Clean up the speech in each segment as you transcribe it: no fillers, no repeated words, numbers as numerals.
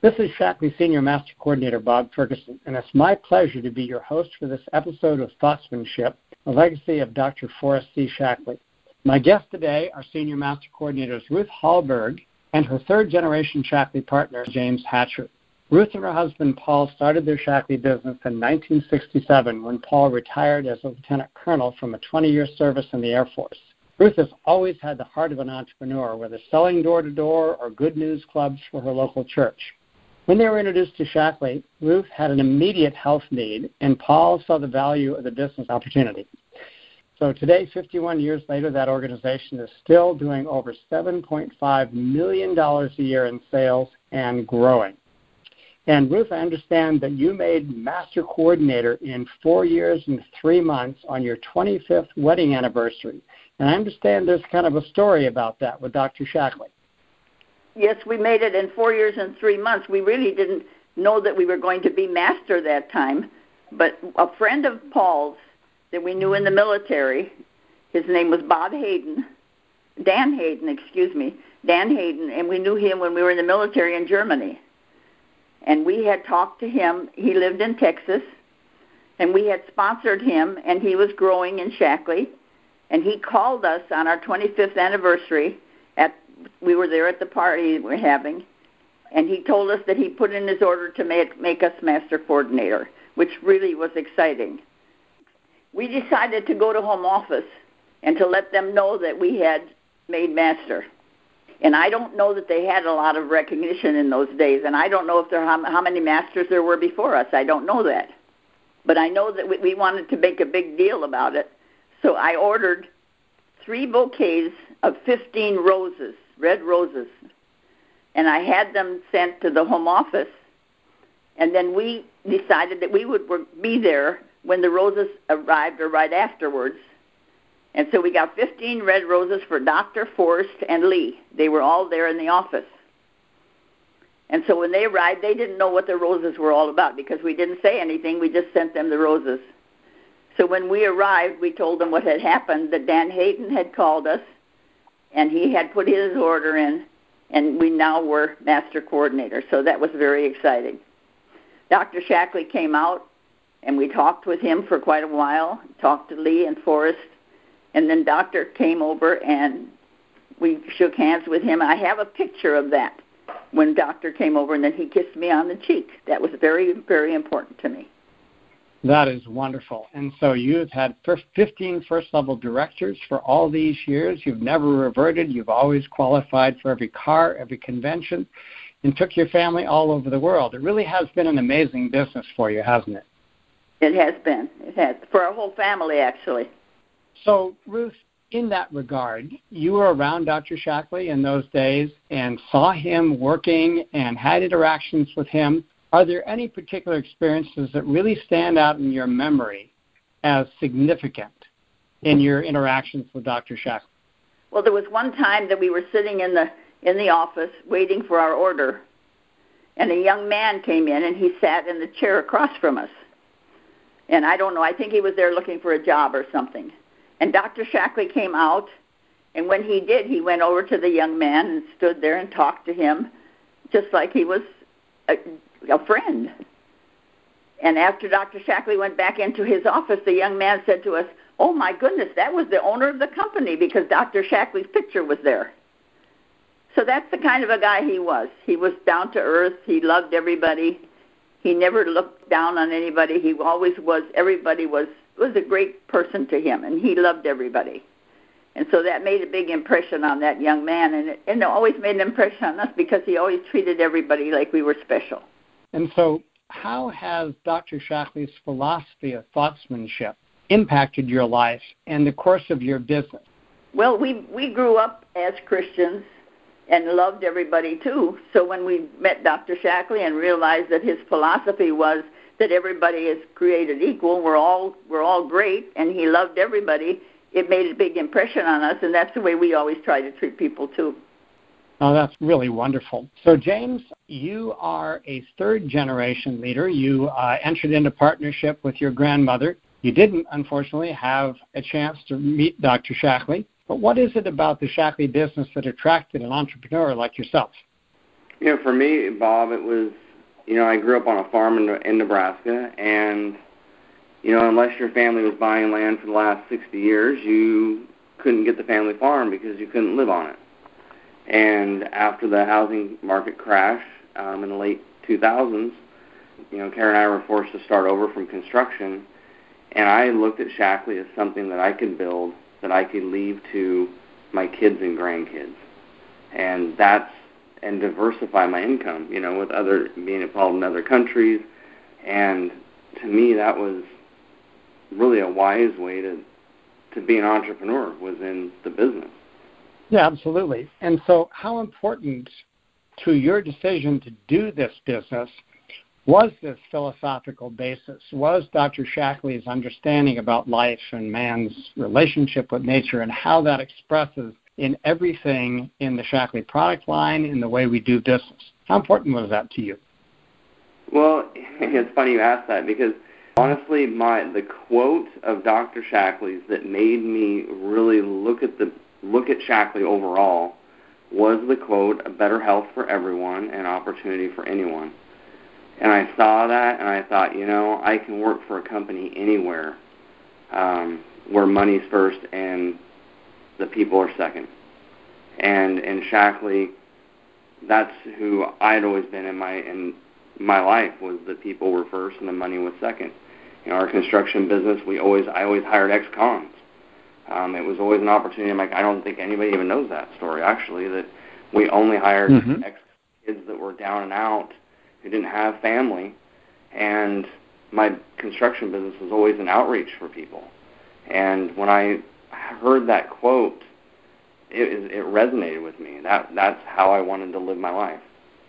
This is Shaklee Senior Master Coordinator Bob Ferguson, and it's my pleasure to be your host for this episode of Thoughtmanship, a legacy of Dr. Forrest C. Shaklee. My guests today are Senior Master Coordinators Ruth Hallberg and her third-generation Shaklee partner, James Hatcher. Ruth and her husband, Paul, started their Shaklee business in 1967 when Paul retired as a lieutenant colonel from a 20-year service in the Air Force. Ruth has always had the heart of an entrepreneur, whether selling door-to-door or good news clubs for her local church. When they were introduced to Shaklee, Ruth had an immediate health need, and Paul saw the value of the business opportunity. So today, 51 years later, that organization is still doing over $7.5 million a year in sales and growing. And Ruth, I understand that you made Master Coordinator in 4 years and 3 months on your 25th wedding anniversary. And I understand there's kind of a story about that with Dr. Shaklee. Yes, we made it in 4 years and 3 months. We really didn't know that we were going to be master that time. But a friend of Paul's that we knew in the military, his name was Dan Hayden, and we knew him when we were in the military in Germany. And we had talked to him. He lived in Texas, and we had sponsored him, and he was growing in Shaklee. And he called us on our 25th anniversary. We were there at the party we were having, and he told us that he put in his order to make us Master Coordinator, which really was exciting. We decided to go to home office and to let them know that we had made Master. And I don't know that they had a lot of recognition in those days, and I don't know if how many Masters there were before us. I don't know that. But I know that we wanted to make a big deal about it. So I ordered 3 bouquets of 15 roses, red roses, and I had them sent to the home office. And then we decided that we would be there when the roses arrived or right afterwards. And so we got 15 red roses for Dr. Forrest and Lee. They were all there in the office. And so when they arrived, they didn't know what the roses were all about because we didn't say anything. We just sent them the roses. So when we arrived, we told them what had happened, that Dan Hayden had called us, and he had put his order in, and we now were Master Coordinator. So that was very exciting. Dr. Shaklee came out, and we talked with him for quite a while, talked to Lee and Forrest, and then Doctor came over, and we shook hands with him. I have a picture of that when Doctor came over, and then he kissed me on the cheek. That was very, very important to me. That is wonderful. And so you've had 15 first-level directors for all these years. You've never reverted. You've always qualified for every car, every convention, and took your family all over the world. It really has been an amazing business for you, hasn't it? It has been. It has. For our whole family, actually. So, Ruth, in that regard, you were around Dr. Shaklee in those days and saw him working and had interactions with him. Are there any particular experiences that really stand out in your memory as significant in your interactions with Dr. Shaklee? Well, there was one time that we were sitting in the office waiting for our order, and a young man came in, and he sat in the chair across from us. And I don't know, I think he was there looking for a job or something. And Dr. Shaklee came out, and when he did, he went over to the young man and stood there and talked to him just like he was a friend. And after Dr. Shaklee went back into his office, the young man said to us, "Oh, my goodness, that was the owner of the company because Dr. Shaklee's picture was there." So that's the kind of a guy he was. He was down to earth. He loved everybody. He never looked down on anybody. He always was. Everybody was a great person to him, and he loved everybody. And so that made a big impression on that young man, and it always made an impression on us because he always treated everybody like we were special. And so how has Dr. Shaklee's philosophy of thoughtsmanship impacted your life and the course of your business? Well, we grew up as Christians and loved everybody too. So when we met Dr. Shaklee and realized that his philosophy was that everybody is created equal, we're all great, and he loved everybody, it made a big impression on us, and that's the way we always try to treat people too. Oh, that's really wonderful. So, James, you are a third-generation leader. You entered into partnership with your grandmother. You didn't, unfortunately, have a chance to meet Dr. Shaklee. But what is it about the Shaklee business that attracted an entrepreneur like yourself? For me, Bob, it was, I grew up on a farm in Nebraska, and, unless your family was buying land for the last 60 years, you couldn't get the family farm because you couldn't live on it. And after the housing market crash in the late 2000s, Karen and I were forced to start over from construction, and I looked at Shaklee as something that I could build, that I could leave to my kids and grandkids, and diversify my income, with being involved in other countries. And to me, that was really a wise way to be an entrepreneur, was in the business. Yeah, absolutely. And so how important to your decision to do this business was this philosophical basis? Was Dr. Shaklee's understanding about life and man's relationship with nature and how that expresses in everything in the Shaklee product line, in the way we do business? How important was that to you? Well, it's funny you ask that, because honestly, the quote of Dr. Shaklee's that made me really look at Shaklee overall was the quote, "A better health for everyone and opportunity for anyone." And I saw that, and I thought, I can work for a company anywhere where money's first and the people are second. And in Shaklee, that's who I'd always been in my life, was the people were first and the money was second. Our construction business, I always hired ex-cons. It was always an opportunity. I'm like, I don't think anybody even knows that story, actually, that we only hired ex-kids that were down and out, who didn't have family. And my construction business was always an outreach for people. And when I heard that quote, it resonated with me. That's how I wanted to live my life.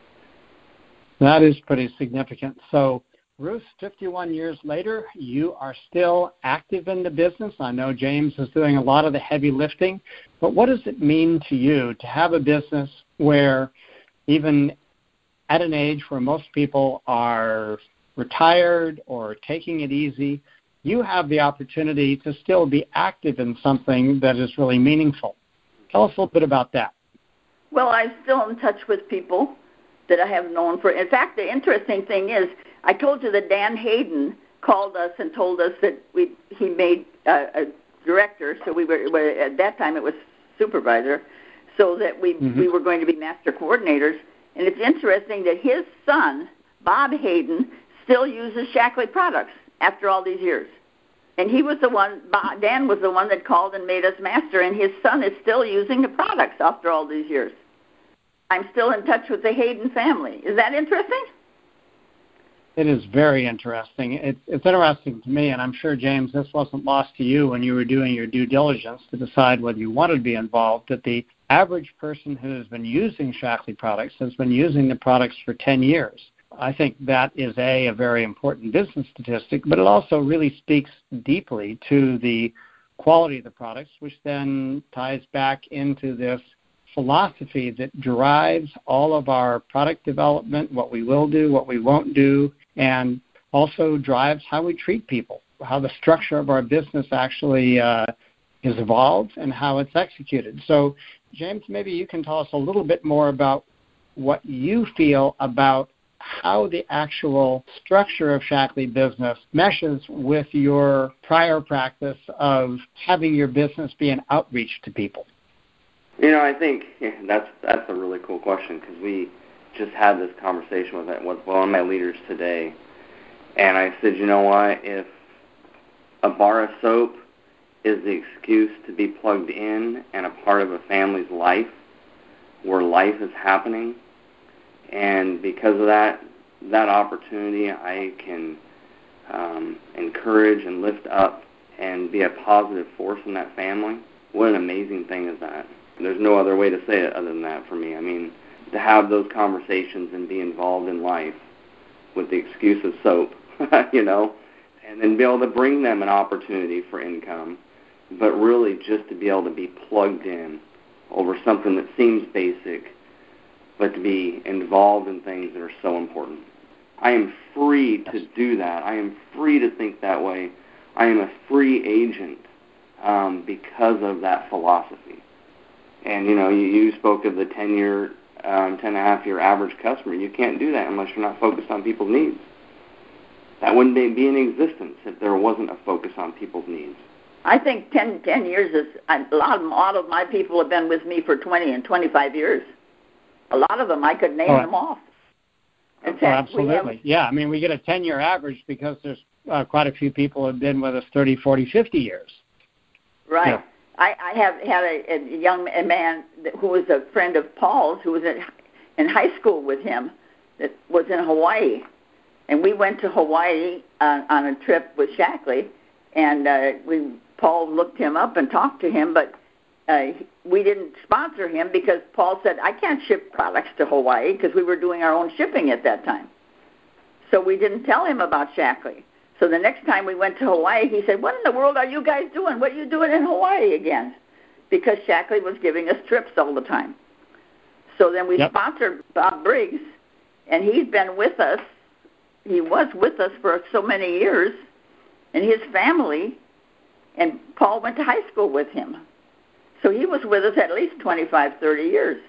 That is pretty significant. So, Ruth, 51 years later, you are still active in the business. I know James is doing a lot of the heavy lifting, but what does it mean to you to have a business where, even at an age where most people are retired or taking it easy, you have the opportunity to still be active in something that is really meaningful? Tell us a little bit about that. Well, I'm still in touch with people that I have known for. In fact, the interesting thing is, I told you that Dan Hayden called us and told us that he made a director, so we were at that time it was supervisor, so that we were going to be master coordinators. And it's interesting that his son, Bob Hayden, still uses Shaklee products after all these years. And he was the one, Dan was the one that called and made us master, and his son is still using the products after all these years. I'm still in touch with the Hayden family. Is that interesting? It is very interesting. It's interesting to me, and I'm sure, James, this wasn't lost to you when you were doing your due diligence to decide whether you wanted to be involved, that the average person who has been using Shaklee products has been using the products for 10 years. I think that is a very important business statistic, but it also really speaks deeply to the quality of the products, which then ties back into this philosophy that drives all of our product development, what we will do, what we won't do, and also drives how we treat people, how the structure of our business actually is evolved and how it's executed. So, James, maybe you can tell us a little bit more about what you feel about how the actual structure of Shaklee business meshes with your prior practice of having your business be an outreach to people. I think that's a really cool question, because we just had this conversation with one of my leaders today, and I said, you know what, if a bar of soap is the excuse to be plugged in and a part of a family's life, where life is happening, and because of that opportunity, I can encourage and lift up and be a positive force in that family, what an amazing thing is that. There's no other way to say it other than that for me. I mean, to have those conversations and be involved in life with the excuse of soap, and then be able to bring them an opportunity for income, but really just to be able to be plugged in over something that seems basic, but to be involved in things that are so important. I am free to do that. I am free to think that way. I am a free agent because of that philosophy. And, you spoke of the 10-year 10.5 your average customer. You can't do that unless you're not focused on people's needs. That wouldn't be in existence if there wasn't a focus on people's needs. I think 10 years is a lot of my people have been with me for 20 and 25 years. A lot of them, I could name them off. Absolutely. I mean, we get a 10-year average because there's quite a few people who have been with us 30, 40, 50 years. Right. Yeah. I have had a young man who was a friend of Paul's who was in high school with him that was in Hawaii. And we went to Hawaii on a trip with Shackley, and Paul looked him up and talked to him, but we didn't sponsor him because Paul said, I can't ship products to Hawaii because we were doing our own shipping at that time. So we didn't tell him about Shackley. So the next time we went to Hawaii, he said, what in the world are you guys doing? What are you doing in Hawaii again? Because Shackley was giving us trips all the time. So then we sponsored Bob Briggs, and he's been with us. He was with us for so many years, and his family, and Paul went to high school with him. So he was with us at least 25, 30 years.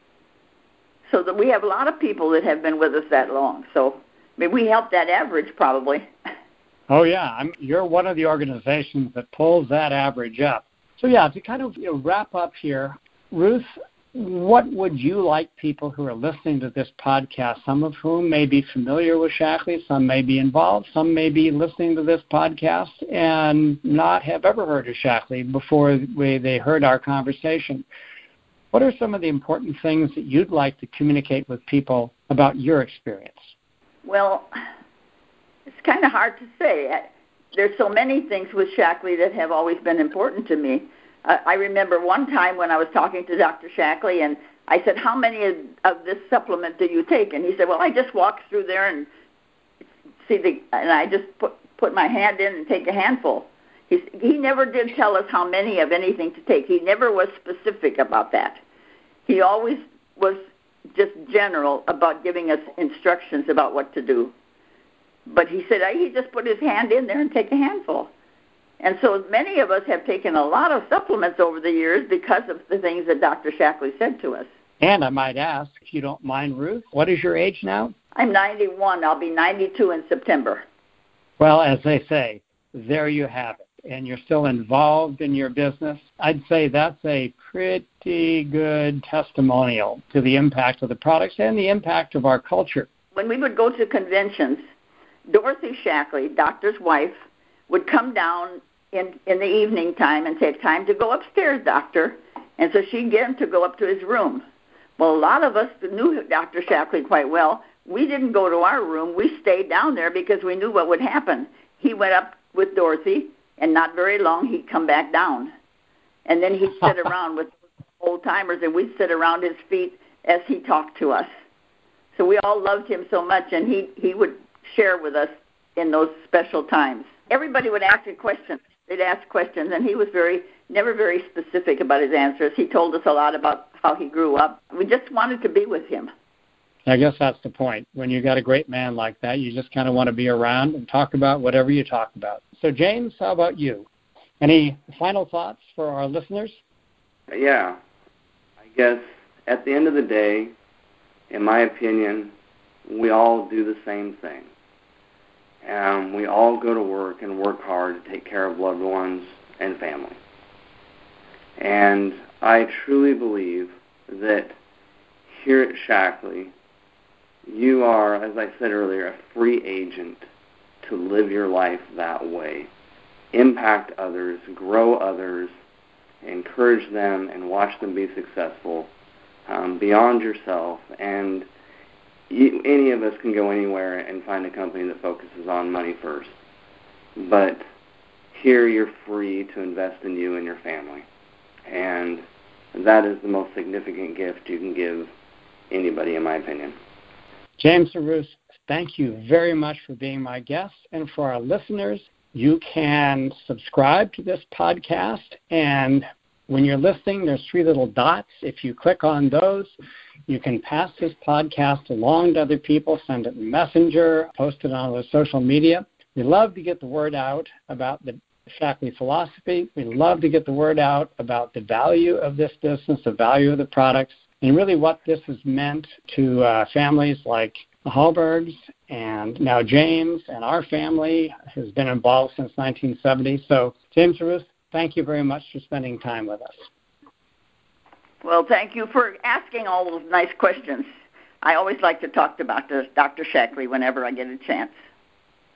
So that we have a lot of people that have been with us that long. So we helped that average probably. Oh, yeah. You're one of the organizations that pulls that average up. So, to kind of wrap up here, Ruth, what would you like people who are listening to this podcast, some of whom may be familiar with Shackley, some may be involved, some may be listening to this podcast and not have ever heard of Shackley before they heard our conversation. What are some of the important things that you'd like to communicate with people about your experience? Well, it's kind of hard to say. There's so many things with Shackley that have always been important to me. I remember one time when I was talking to Dr. Shackley, and I said, how many of this supplement do you take? And he said, well, I just walk through there and and I just put my hand in and take a handful. He never did tell us how many of anything to take. He never was specific about that. He always was just general about giving us instructions about what to do. But he said he just put his hand in there and take a handful. And so many of us have taken a lot of supplements over the years because of the things that Dr. Shackley said to us. And I might ask, if you don't mind, Ruth, what is your age now? I'm 91. I'll be 92 in September. Well, as they say, there you have it. And you're still involved in your business. I'd say that's a pretty good testimonial to the impact of the products and the impact of our culture. When we would go to conventions, Dorothy Shackley, doctor's wife, would come down in the evening time and say, time to go upstairs, doctor. And so she'd get him to go up to his room. Well, a lot of us knew Dr. Shackley quite well. We didn't go to our room. We stayed down there because we knew what would happen. He went up with Dorothy, and not very long, he'd come back down. And then he'd sit around with old-timers, and we'd sit around his feet as he talked to us. So we all loved him so much, and he would share with us in those special times. Everybody would ask a question. They'd ask questions, and he was never very specific about his answers. He told us a lot about how he grew up. We just wanted to be with him. I guess that's the point. When you got a great man like that, you just kind of want to be around and talk about whatever you talk about. So, James, how about you? Any final thoughts for our listeners? Yeah. I guess at the end of the day, in my opinion, we all do the same thing. We all go to work and work hard to take care of loved ones and family. And I truly believe that here at Shackley, you are, as I said earlier, a free agent to live your life that way. Impact others, grow others, encourage them, and watch them be successful beyond yourself. And any of us can go anywhere and find a company that focuses on money first. But here you're free to invest in you and your family. And that is the most significant gift you can give anybody, in my opinion. James and Ruth, thank you very much for being my guest. And for our listeners, you can subscribe to this podcast. And when you're listening, there's 3 little dots. If you click on those, you can pass this podcast along to other people, send it in Messenger, post it on the social media. We love to get the word out about the Shackley philosophy. We love to get the word out about the value of this business, the value of the products. and really what this has meant to families like the Hallbergs, and now James and our family has been involved since 1970. So, James and Ruth, thank you very much for spending time with us. Well, thank you for asking all those nice questions. I always like to talk about Dr. Shackley whenever I get a chance.